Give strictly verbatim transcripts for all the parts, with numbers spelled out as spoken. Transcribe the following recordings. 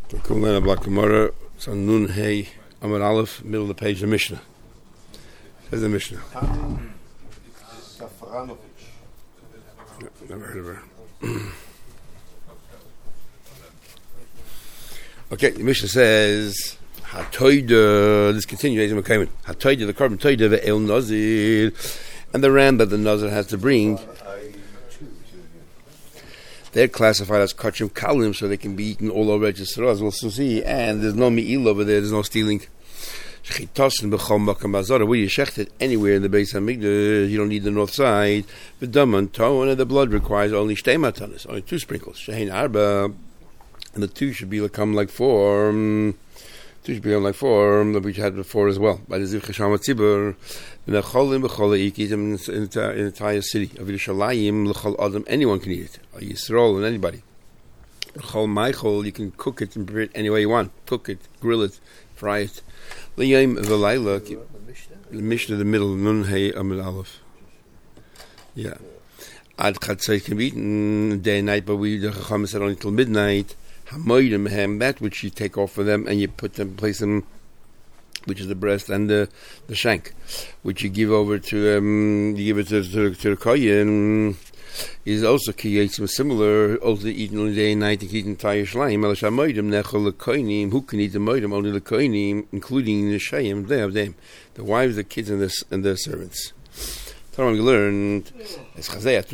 Kulana Black Gemara, it's on Nun Hey Amar Aleph, middle of the page, the Mishnah. There's the Mishnah. Never heard of her. Okay, the Mishnah says, Hatoida, let's continue, Hatoida, the carbon Toida, the El Nazir, and the ram that the Nazir has to bring, they're classified as kachim kalim, so they can be eaten all over Yisrael, as we'll see, and there's no me'il over there, there's no stealing. Shechitasen b'chol makam bazara, where you shecht it anywhere in the Beis Hamikdash, you don't need the north side. The daman tone, and the blood requires only shtei matanas, only two sprinkles. Shehein arba, and the two should be come like four. Um, two should be like four, um, that we had before as well. By the ziv chesham tzibur, v'necholim b'chol eat them in the entire city. Of Yerushalayim l'chol adam, anyone can eat it. A Yisrael and anybody. L'chol meichol, you can cook it and prepare it any way you want. Cook it, grill it, fry it. L'yayim v'layla, the Mishnah, the middle, nun hey amid aleph. Yeah. Ad chatzai can be eaten day and night, but we, the Chacham said only till midnight. Hamoydim hem, that which you take off for them and you put them, place them, which is the breast and the, the shank, which you give over to, um, you give it to, to, to the kohen, is also kiyatzim similar, also eaten only day and night, to eat entire shleim, alash hamoydim nechol lekoinim, who can eat the moydim, only the koinim, including the shayim, they have them, the wives, the kids, and the, and the servants. So we learned, it says that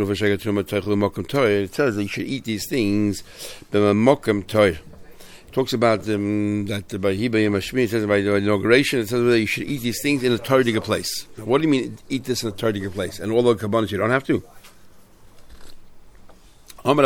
you should eat these things it talks about um, that by Hiba Yom Hashmi, it says by the inauguration, it says that you should eat these things in a tardiga place. Now, what do you mean eat this in a tardiga place? And all the kabbalah you don't have to. But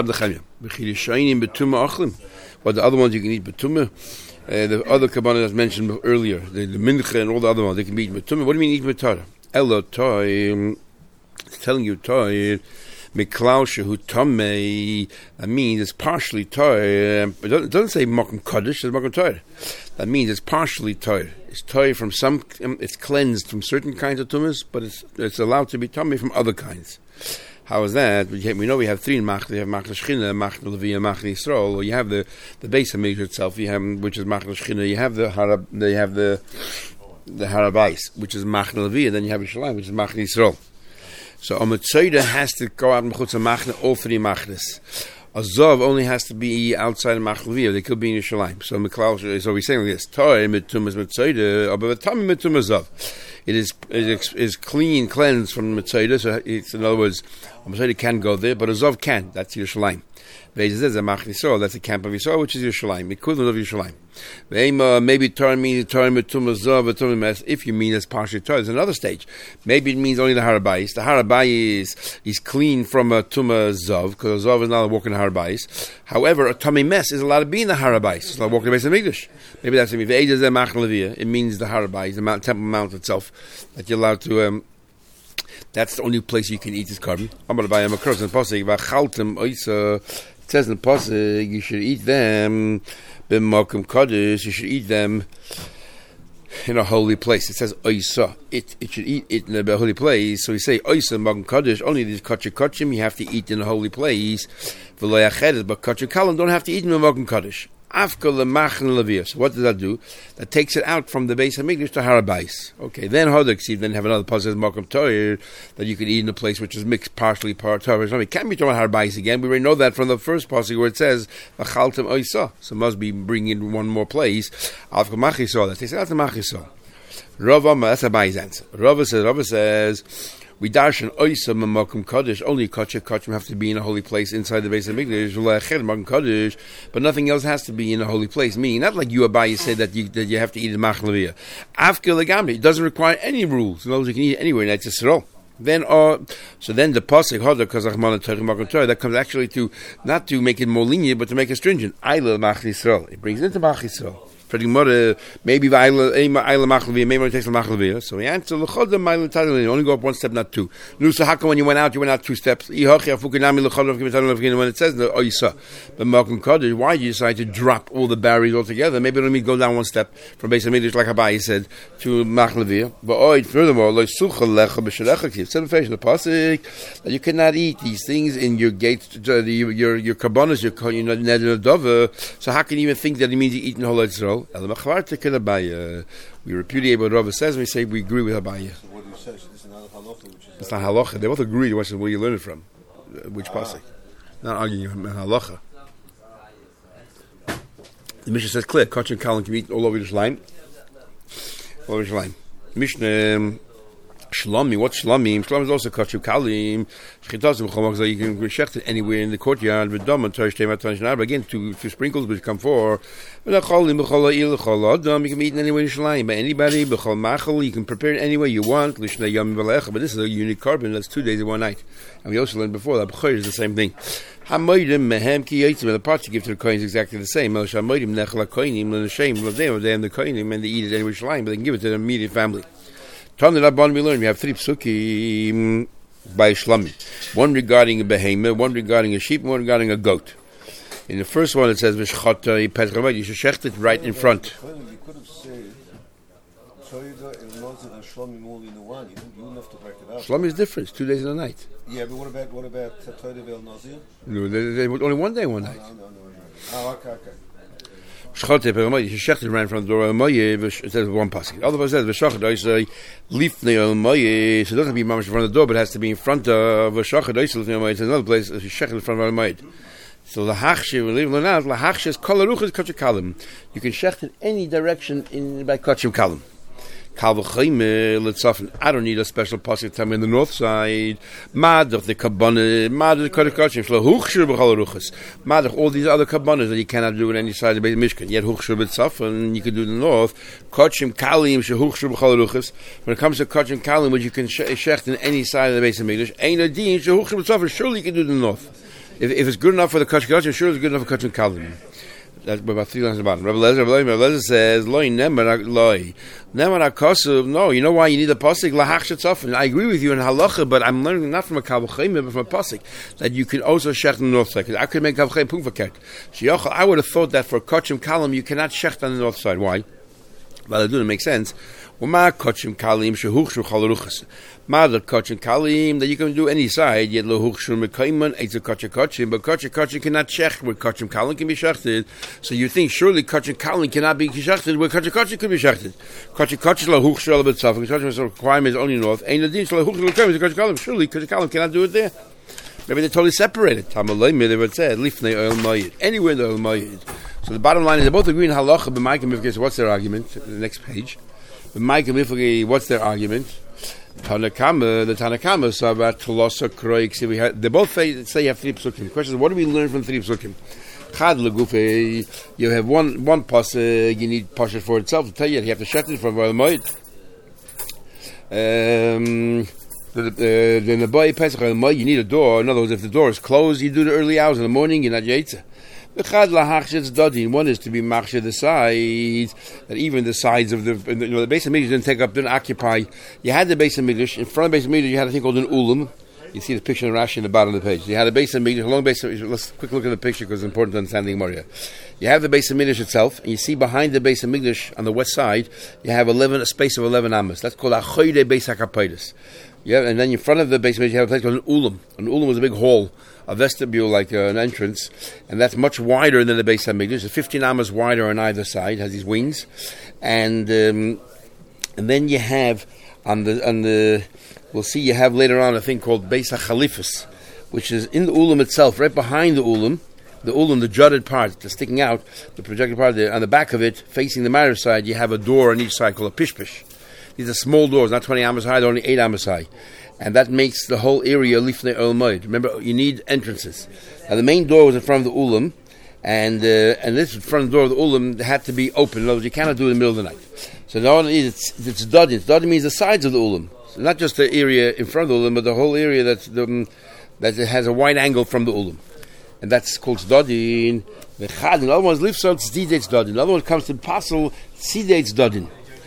the other ones you can eat betumah. Uh, the other kabbalah that's mentioned earlier, the, the mincha and all the other ones, they can be eaten betumah. What do you mean eat betumah? Ella toy, it's telling you toy, miklausha who tamei. That means it's partially toy. It doesn't, it doesn't say makom kaddish. It's makom toy. That means it's partially toy. It's toy from some. It's cleansed from certain kinds of tumas, but it's it's allowed to be tamei from other kinds. How is that? We know we have three in Machna. You have Machna Shechina, Machna Levi, and Machna Yisrael. Or you have the the Beis Hamikdash itself. You have which is Machna Shechina. You have the Harab. They have the the Harabais, which is Machna Levi, and then you have Yerushalayim, which is Machna Yisrael. So a Metzoida has to go out and Mechutz Machna, all three Machnas. A Zov only has to be outside of Machna Levi, they could be in Yerushalayim. So Meklal, so we're saying like this: Toy Metumas Metzoida, but Tam Metumas Zov. It is it is clean, cleansed from Metzoida. So it's, in other words, a Metzoida can go there, but a Zov can. That's Yerushalayim. That's the camp of Yisrael, which is Yerushalayim, equivalent of Yerushalayim. Maybe Torah means Torah metumah zav, if you mean as partially Torah, there's another stage. Maybe it means only the Harabais. The Harabais is clean from a tumah zav, because a zav is not allowed to walk in the Harabais. However, a tummy mess is allowed to be in the Harabais. It's allowed to walk in the Beis Hamikdash. Maybe that's it. It means the Harabais, the Mount, Temple Mount itself, that you're allowed to. Um, that's the only place you can eat this carbon. It says in the pasuk, you should eat them b'makom kadosh. You should eat them in a holy place. It says oisa. It it should eat it in a holy place. So we say oisa makom kadosh. Only these kachim kachim you have to eat in a holy place. V'lo yachedes, but kachim kalim don't have to eat in makom kadosh. Afka lemachn levia. So what does that do? That takes it out from the Beis Hamikdash to Harabais. Okay, then Hodeksi, then have another pasuk makom Torah that you can eat in a place which is mixed partially part Torah. It can't be talking about Harabais again. We already know that from the first pasuk where it says v'chaltem oisa. So it must be bringing in one more place. Afka machisol. That takes it out to machisol. Rava, that's Abai's answer. Rava says. Rava says. We darshan oisa makom kaddish. Only kachim kachim have to be in a holy place inside the Beis Hamikdash. Makom kaddish, but nothing else has to be in a holy place. Meaning, not like you Abai said that you that you have to eat in Machna Levi. Afka legamri, it doesn't require any rules. In other words, you can eat it anywhere. That's Yisrael. Then, uh, so then the pasuk hoda kazachman makom Torah that comes actually to not to make it more lenient, but to make it stringent. Ayla Machna Yisrael. It brings it into Machna Yisrael. For the Gemara, maybe Vayla Machlevia, maybe it takes the Machlevia. So we answer, you only go up one step, not two. Nu, so how come when you went out, you went out two steps? When it says, oh, you saw. But Malcolm Kaddish, why did you decide to drop all the barriers altogether? Maybe you don't need to go down one step from Beis HaMikdash, like Abai said, to Machlevia. But oh, furthermore, like Sucha Lecha B'Shalechak, it's the pasuk that you cannot eat these things in your gate, uh, your your your karbonos, your your neder. So how can you even think that it means you eat in whole Israel? We repudiate what Rava says, and we say we agree with Abaye. So what do you say? So this is not halacha, which is it's not halacha. They both agree. Where you learn it from? Which ah. pasuk? Not arguing halacha. The Mishnah says clear. Kach and Kalan can eat all over this line. All over this line. Mishnah. Um, Shlami, what's Shlami? Shlami is also Kachu Kalim. Shchitazim Chomok, so you can shecht it anywhere in the courtyard. With Dom and Tosh Tema Tosh Narba, again, two, two sprinkles which come for. But Acholim, Bechol Il, Chol Adam, you can eat it anywhere in Shalaim. By anybody, Bechol Machal, you can prepare it any way you want. Lishna Yom Valecha, but this is a unique carbon, that's two days and one night. And we also learned before that Bechor is the same thing. Hamoidim Mehem Ki Yitzim, and the part you give to the coins is exactly the same. El Shamoidim Nechla Koinim, and the shame of them, they have the Koinim, and they eat it anywhere in Shalaim, but they can give it to their immediate family. Tom the Rabban we learn we have three psukim by Shlami. One regarding a behemoth, one regarding a sheep, one regarding a goat. In the first one it says V'shchata Petchamayit, you should shecht it right in front. You could have said Toida and Nozir and Shlami all in the one. You wouldn't have to break it up. Shlami is different, it's two days and a night. Yeah, but what about what about Toida Vel Nozir? No, they, they, only one day, one night. No, no, no, no. Oh, okay, okay. Shchate Petchamayit, you should shecht it right in front of the door. It says one pasuk. Otherwise it says V'shachad I say Lifnei Almayit. So it doesn't have to be mamash in front of the door, but it has to be in front of V'shachad I say Lifnei Almayit. It's another place. You shecht it in front of Almayit. So the hachshe we leave now. The hachshe is kolaruchas kachim kalim. You can shecht in any direction in by kachim kalim. Kalvachayme letzafen. I don't need a special pasuk time in the north side. Madach the kabbalah. Madach the kachim. Shlo huchshe b'kolaruchas. Madach all these other kabbanas that you cannot do on any side of the Mishkan. Yet huchshe b'tzafen you can do in the north. Kachim kalim she huchshe b'kolaruchas. When it comes to kachim kalim, which you can shecht in any side of the Beis HaMikdash, ein adin she huchshe b'tzafen. Surely you can do it in the north. If, if it's good enough for the kachim kachim, sure it's good enough for kachim kalim. That's about three lines at the bottom. Rabbi Lezer, Rabbi Lezer says, "Loi nemer loi nemer akasuv." No, you know why you need a pasuk lahach shetzafin. I agree with you in halacha, but I'm learning not from a kavachayim, but from a pasuk that you can also shecht on the north side. I could make kavachayim pungvaket. I would have thought that for kachim kalim you cannot shecht on the north side. Why? Well, it doesn't make sense. Uma kachim kalim shehuchshu chalaruchas. Mother kachim kalim that you can do any side. Yet lohuchshu mekayman it's a kachim kachim, but kachim kachim cannot shecht where kachim kalim can be shechted. So you think surely kachim kalim cannot be shechted where kachim kachim can be shechted. Kachim kachim lohuchshu a bit suffering. Kachim's requirement is only north. Ain't the din lohuchshu mekayman kachim kalim. Surely kachim kalim cannot do it there. Maybe they're totally separated. Tamalayim they would say lifnei oil mayid anywhere in the oil mayid. So the bottom line is they both agree in halacha. But Mike and Mifkes, what's their argument? The next page. But Mike and Mifkes, what's their argument? Tanakama, the Tanakama, so about Tolosa Kroik. We had they both say, say you have three psukim. The question is, what do we learn from three psukim? Chad legufe, you have one one pasuk. You need pasuk for itself to tell you. You have to shecht it from oil mayid. Um. Then the boy Pesach you need a door. In other words, if the door is closed, you do the early hours in the morning. You're not yaitza. One is to be machshe the sides, that even the sides of the you know, the Beis HaMikdash didn't take up, didn't occupy. You had the Beis HaMikdash in front of the Beis HaMikdash. You had a thing called an ulam. You see the picture in Rashi in the bottom of the page. You had a Beis HaMikdash, a long Beis HaMikdash. Let's quick look at the picture because it's important to understand the Gemara. You have the Beis HaMikdash itself, and you see behind the Beis HaMikdash on the west side, you have eleven a space of eleven amos. That's called a choyde Beis HaKapaydes. Yeah, and then in front of the Beis HaMikdash you have a place called an ulam. An ulam was a big hall, a vestibule like uh, an entrance, and that's much wider than the Beis HaMikdash. It's fifteen amos wider on either side, has these wings, and um, and then you have on the on the we'll see you have later on a thing called Beis HaChalifas, which is in the ulam itself, right behind the ulam. The ulam, the jutted part, the sticking out, the projected part there, on the back of it, facing the marriage side, you have a door on each side called a pishpish. These are small doors, not twenty amos high, they're only eight amos high. And that makes the whole area lifnei oil mayid. Remember, you need entrances. Now, the main door was in front of the ulam, and uh, and this front door of the ulam had to be open. In other words, you cannot do it in the middle of the night. So not only it's it's dodin. Dodin means the sides of the ulam. So not just the area in front of the ulam, but the whole area that's the, that it has a wide angle from the ulam. and that's called Zdodin. The Chad, the other one is Lifsot, Tzidei Zdodin. The other one comes to Pasul, Tzidei Zdodin.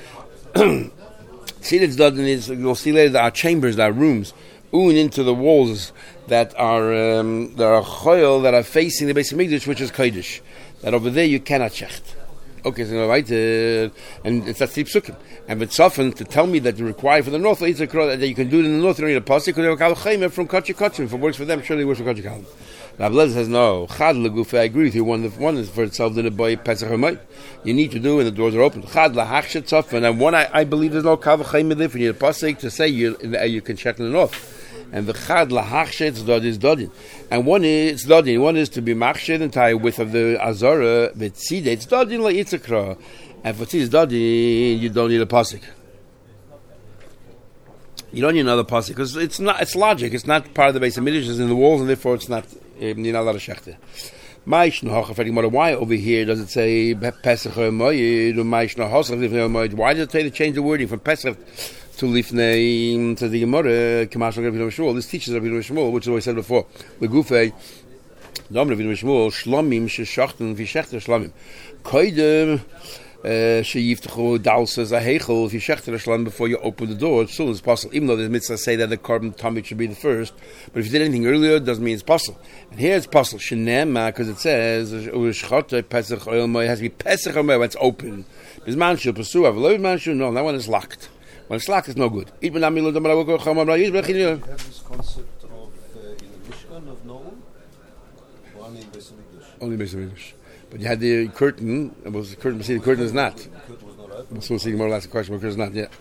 Tzidei Zdodin is, you'll see later, there are chambers, there are rooms, un into the walls that are, um, there are choil that are facing the Beis HaMikdash, which is Kodesh. That over there you cannot shecht. Okay, so right, uh, and it's that three psukim. And it's often to tell me that you require for the north, that you can do it in the north, you don't need a pasuk, because they have a kalchayim from Kachik Kachim. If it works for them, surely it works for Kachik Kachim. Rabbi Lezer says, no, Chad Lagufe, I agree with you, one, one is for itself, did it by Pesach HaMayit. You need to do when the doors are open. Chad Lahachshet Tzofan, and one, I, I believe there's no kalchayim there, if you need a pasuk to say you, you can check in the north. And the Chad Lahachshet Zdod is Dodin. And one is Dodin, one is to be Machshed and tie width of the Azara, but Tzidei, it's Dodin like Yitzakra. And for Tzidei Dodin, you don't need a pasuk. You don't need another pasuk because it's not. It's logic. It's not part of the Beis HaMikdash. It's in the walls, and therefore it's not. Um, you're not allowed to shechter. Why over here does it say Pesach or Moed or Ma'ishna Hosach Lifnei Moed? Why does it say to change the wording from Pesach to Lifnei to the Gemara? Kamash Rabbi Shmuel. This teaches Rabbi Shmuel, which is what I said before. The Gufei, Dom Rabbi Shmuel, Shlomim sheshachten v'shechter Shlomim. Koidem. Sheyiftachu dalsas a hechel. If you shechter a shlam before you open the door, as soon as possible. Even though the mitzvah say that the carbon tummy should be the first, but if you did anything earlier, it doesn't mean it's possible. And here it's possible. Shenema, because it says Pesach oil moed has to be Pesach oil moed when it's open. Bisman shel pursue have low man shel no. That one is locked. When it's locked, it's no good. You have this concept of uh, in the Mishkan of no one in Beis HaMikdash. Only Beis HaMikdash. But you had the curtain. It was the curtain. See, the curtain is not. The curtain was not open. So we'll see more or less the question. Because it's not yet.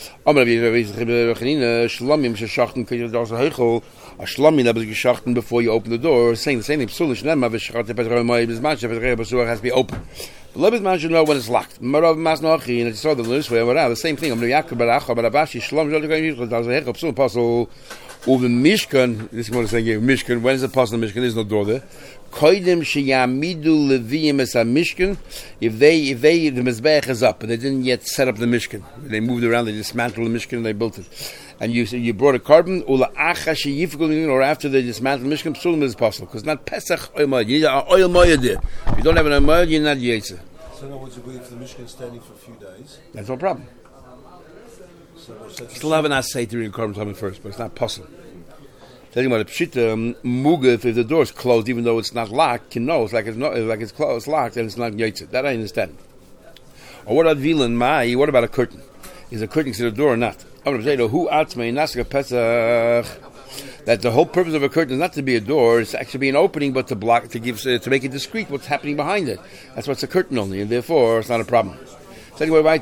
Shlomim sheshachten kiyod also heichel. A shlomim that was geshachten before you open the door. Saying the same thing. Psulish nema v'shachate petrol moed bisman shepetrol basuach has to be open. The Lebed man should know when it's locked. Marav masnochi and it's saw the loose way. The same thing. Amnu Yaakov baracha barabashi shlom jol koyin yichol also heichel psul pasul. Uven Mishkan. This is what I'm saying here. Mishkan. When is the pasul Mishkan? There's no door there. Koidem sheyamidu leviyim es mishkan. If they, if they, the mizbeach is up, but they didn't yet set up the mishkan. They moved around, they dismantled the mishkan, and they built it. And you you brought a carbon, ula acha sheyifgul, or after they dismantled the mishkan, psulim is possible because not pesach oil moed. You need an oil moed there. If you don't have an oil moed, you're not yetzer. So now, what's the way if the mishkan is standing for a few days? That's no problem. So still have an assay to read the carbon coming first, but it's not possible. Telling about a pshita mugaf, if the door is closed, even though it's not locked, you know it's like it's not like it's closed, it's locked, and it's not yotze. That I understand. Or what about vilan mai? What about a curtain? Is a curtain to the door or not? I'm going to say who atzmei nasga pesach. That the whole purpose of a curtain is not to be a door; it's actually be an opening, but to block, to give, uh, to make it discreet what's happening behind it. That's what's a curtain only, and therefore it's not a problem. So anyway, right,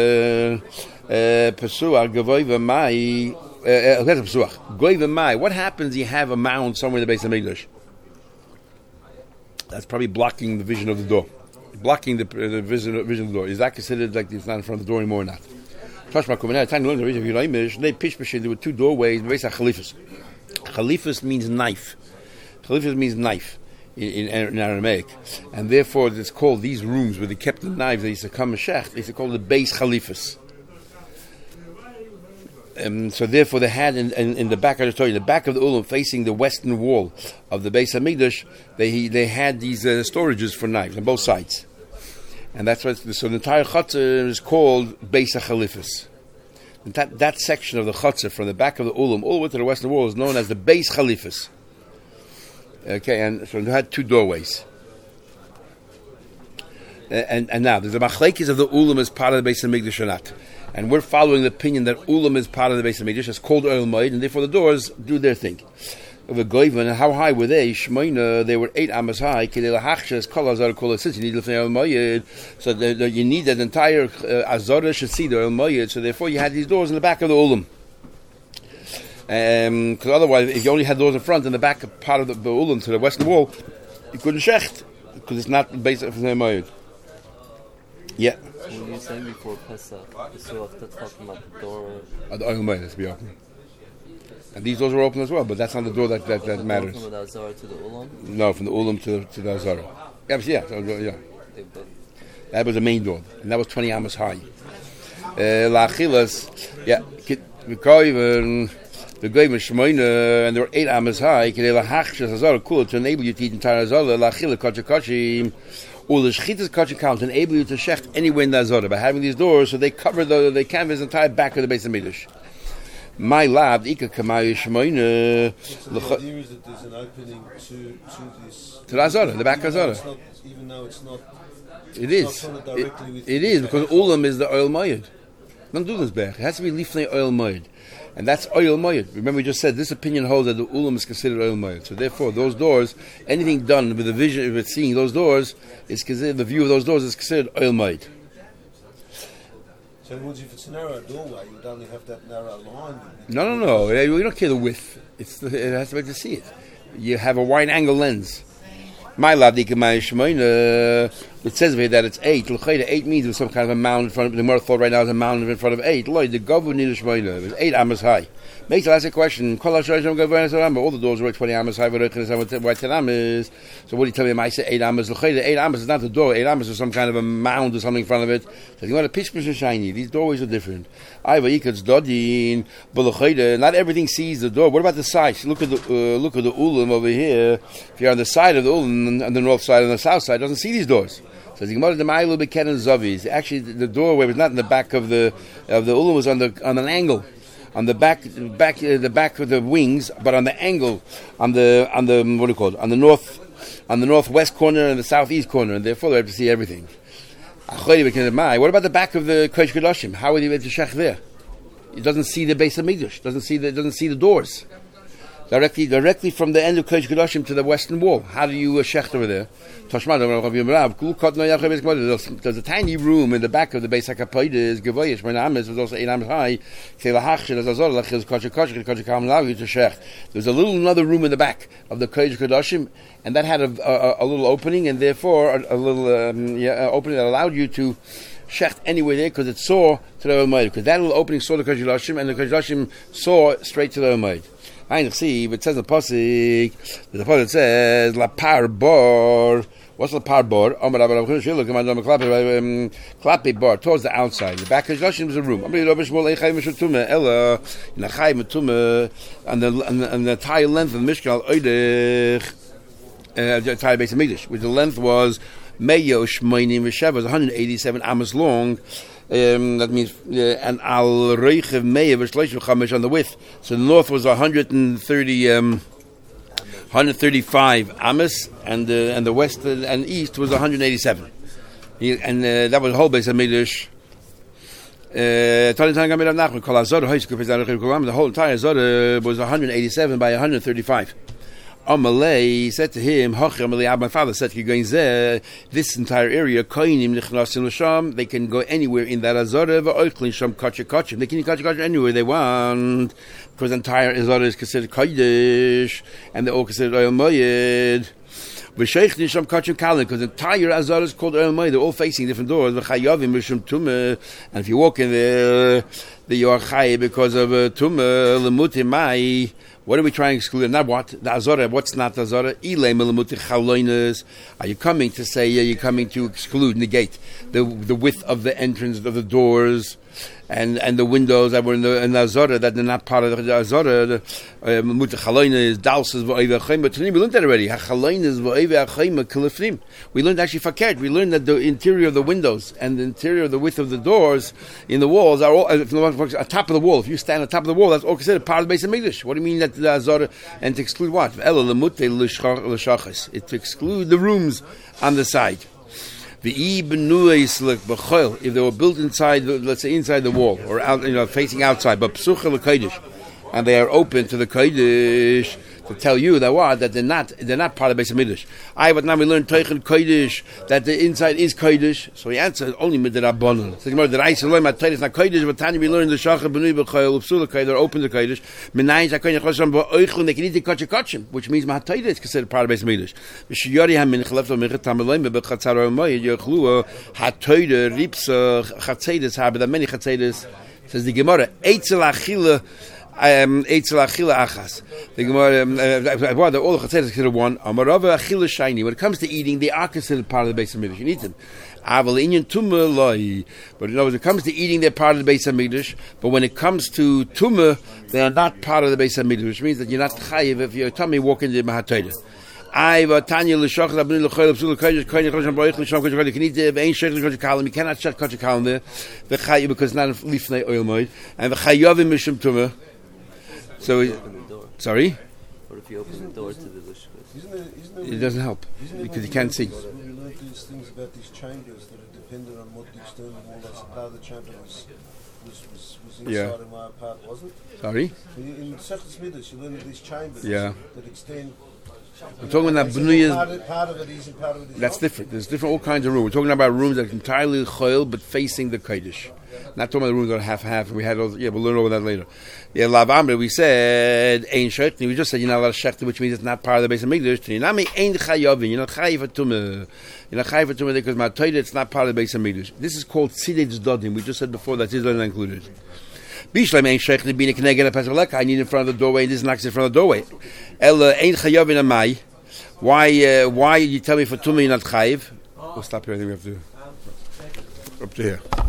pesua gavoiva mai. What happens if you have a mound somewhere in the Beis HaMikdash? That's probably blocking the vision of the door. Blocking the, uh, the vision, vision of the door. Is that considered like it's not in front of the door anymore or not? There were two doorways. Chalifas means knife. Chalifas means knife in, in, in Aramaic. And therefore it's called these rooms where they kept the knives. They used to come a shech. They used to call the base Chalifas. Um, so therefore they had in, in, in the back, I just told you, in the back of the ulam, facing the western wall of the Beis HaMikdash, they they had these uh, storages for knives on both sides. And that's what, so the entire chutzah is called Beis HaChalifas. That, that section of the chutzah from the back of the ulam all the way to the western wall is known as the Beis Chalifas. Okay, and so they had two doorways. Uh, and, and now, there's a machlekes of the ulam as part of the Beis HaMikdash or not. And we're following the opinion that ulam is part of the Beis HaMikdash. It's called oil moed, and therefore the doors do their thing. The goyven, how high were they? Shmoina, they were eight amas high. Since you need oil moed, so the, the, you need that entire uh, azara should see the oil moed. So therefore, you had these doors in the back of the ulam. Because um, otherwise, if you only had doors in front and the back part of the, the ulam to the western wall, you couldn't shecht because it's not based on the moed. Yeah. So when you saying before Pesach, you still have to talk about the door. Uh, the oil moed has to be open. And these doors are open as well, but that's not the door that, that, that matters. From the Azara to the Ulam? No, from the Ulam to, to the Azara. Yeah, yeah, so, yeah. That was the main door, and that was twenty amas high. La Achilas, yeah, the goyim shmoina, and they were eight amas high. Kedei lahachshas azara kula to enable you to eat entire azara lachila kacha kachim. Or the shchitas kachim count to enable you to shecht anywhere in the azara by having these doors, so they cover the they canvas the entire back of the Beis Hamikdash. My lab, Ika Kamayu Shmoina. The idea is that there's an opening to, to this. To the Azara, the back Azara. Even though it's not. It is. It, it is, because Ulam is the oil mayad. Don't do this back. It has to be Lifnei oil mayad. And that's oil mayad. Remember, we just said this opinion holds that the Ulam is considered oil mayad. So therefore, those doors, anything done with the vision, with seeing those doors, is considered, the view of those doors is considered oil mayad. So if it's a narrow doorway, you would only have that narrow line. No, no, no. You don't care the width. It's the, it has to be to see it. You have a wide angle lens. My ladik my shmoina. It says here that it's eight. Eight means there's some kind of a mound in front of the Gemara thought right now is a mound in front of eight. Lloyd, the governor needs shmoina. It's eight amas high. Makes the last question. All the doors were twenty amas high. Why ten amas? So what do you tell me? I say eight amas. Eight amas is not the door. Eight amas is some kind of a mound or something in front of it. So you want a pitch and shiny. These doorways are different. Not everything sees the door. What about the side? Look at the uh, look at the ulam over here. If you're on the side of the ulam, on the north side and the south side, it doesn't see these doors. So the Gemara Dema'ilu Beken and Zavis. Actually, the doorway was not in the back of the of the ulam. Was on the on an angle. On the back, back, uh, the back of the wings, but on the angle, on the, on the, what do you call it? On the north, on the northwest corner and the southeast corner, and therefore they have to see everything. What about the back of the Kodesh Kodashim? How would he be able to shech there? It doesn't see the Beis Hamikdash. Doesn't see the, doesn't see the doors. Directly, directly from the end of Kodesh Kodashim to the western wall. How do you uh, shecht over there? There's a tiny room in the back of the Beis HaKapoides, Gevoyish, when Ames was also eight Ames high. There's a little another room in the back of the Kodesh Kodashim, and that had a, a, a little opening, and therefore a, a little um, yeah, opening that allowed you to shecht anywhere there, because it saw to the Omayid. Because that little opening saw the Kodesh Kodashim, and the Kodesh Kodashim saw straight to the Omayid. I see, but it says in the pasuk, the pasuk says la par bar. What's the par bar? Klapi bar towards the outside. The back of the is a room. And the and the and the entire length of the Mishkan uh, the entire Beis Hamikdash, which the length was Meyosh Moinim Veshev, was one hundred eighty-seven amos long. Um, that means uh, and al reichev meya v'shleishim chamish on the width. So the north was one hundred thirty, um, one hundred thirty-five amos, and the uh, and the west and east was one hundred eighty-seven. And uh, that was the whole Beis Hamikdash. The whole entire Zora was one hundred eighty-seven by one hundred thirty-five. Amalei said to him, my father said, this entire area, they can go anywhere in that Azara, they can catch anywhere they want, because the entire Azara is considered Kodesh, and they're all considered Oil Moyed. Because the entire Azara is called Oil Moed. They're all facing different doors. And if you walk in there, you are Chay because of Tumah, Lemuti Mai. What are we trying to exclude? Not what? The Azara. What's not the Azara? Are you coming to say, yeah, you're coming to exclude, negate the the width of the entrance of the doors and and the windows that were in the, in the Azara, that they're not part of the Azara? The Mutich Chaloina is Dalsas V'Oiv HaChaim. But we learned that already. HaChaloina is V'Oiv HaChaim Kilifnim. We learned actually Fakert. We learned that the interior of the windows and the interior, the width of the doors in the walls are all, if on top of the wall. If you stand on top of the wall, that's all considered part of the Beis Hamikdash. What do you mean that the Azara, and to exclude what? It's to exclude the rooms on the side. If they were built inside, let's say inside the wall or out, you know, facing outside, but psucha l'kodesh, and they are open to the kodesh, to tell you that what that they're not they're not part of Beis Hamikdash. I but now we learn Teichen Kodesh that the inside is Kodesh. So he answered only midrabanan. So the I said my Teichen is not Kodesh, but Tani we learn the Shachar B'nui B'Chayil Upsula Kodesh. They're open to Kodesh. Menayin Zakoyin Chosam B'Oichun. They can eat the Kachim Kachim, which means Mahatayda is considered part of Beis Hamikdash. V'Shiyari Hamin Chalef L'Michet Tamalayim B'Chatzar Omayid Yochlua Hatayda Ripsa Chatzedes Habe. There are many Chatzedes. Says the Gemara Eitzel Achila um, Eitzel Achila Achas. The Gemara, um, uh, well, the all the Chatzeret is considered one. Amarava Achila Shiny. When it comes to eating, they are considered part of the base of Midrash. You need them. Aval Inyan Tumah Loi. But in other words, when it comes to eating, they're part of the base of Midrash. But when it comes to Tumah, they are not part of the base of Midrash, which means that you're not chayiv if your tummy walk into the Mahataydah. I va Tanya l'shach rabnin l'choyl l'psul l'kodesh koyin l'chosh l'baruch l'sham kodesh kodesh. You need to ein shech l'kodesh kalam. You cannot shech kodesh kalam there. V'chayiv because it's not lifnei oil moed. And v'chayavim mishum tumah. So, sorry? What if you open the door to the lishkas? It doesn't help because you can't see. We learned these things about these chambers that are dependent on what the external wall is. Part of the chamber was was was, was inside Yeah. of my part, wasn't it? Sorry? So you, in Sechus Midrash, you learn these chambers Yeah. that extend. We're talking about Part bnuyas. of, part of it is and part of it is That's not. different. There's different all kinds of rooms. We're talking about rooms that are entirely choil but facing the kodesh. Not talking about the rooms that are half half. We had all, yeah, we'll learn all that later. Yeah, Lav Amre, we said ein shechni. We just said you're not allowed to shechti, which means it's not part of the base of Mikdash. Tinami ein chayavin. You're not chayiv for tumah. You're not chayiv for tumah because my toilet it's not part of the base of Mikdash. This is called tzidei zdodim. We just said before that tzidei not included. Bishlam ein shechni being a keneged a pesach. I need in front of the doorway. And this knocks in front of the doorway. El ein chayavin amai. Why? Uh, why you tell me for tumah you're not chayiv? We'll stop here. I think we have to up to here.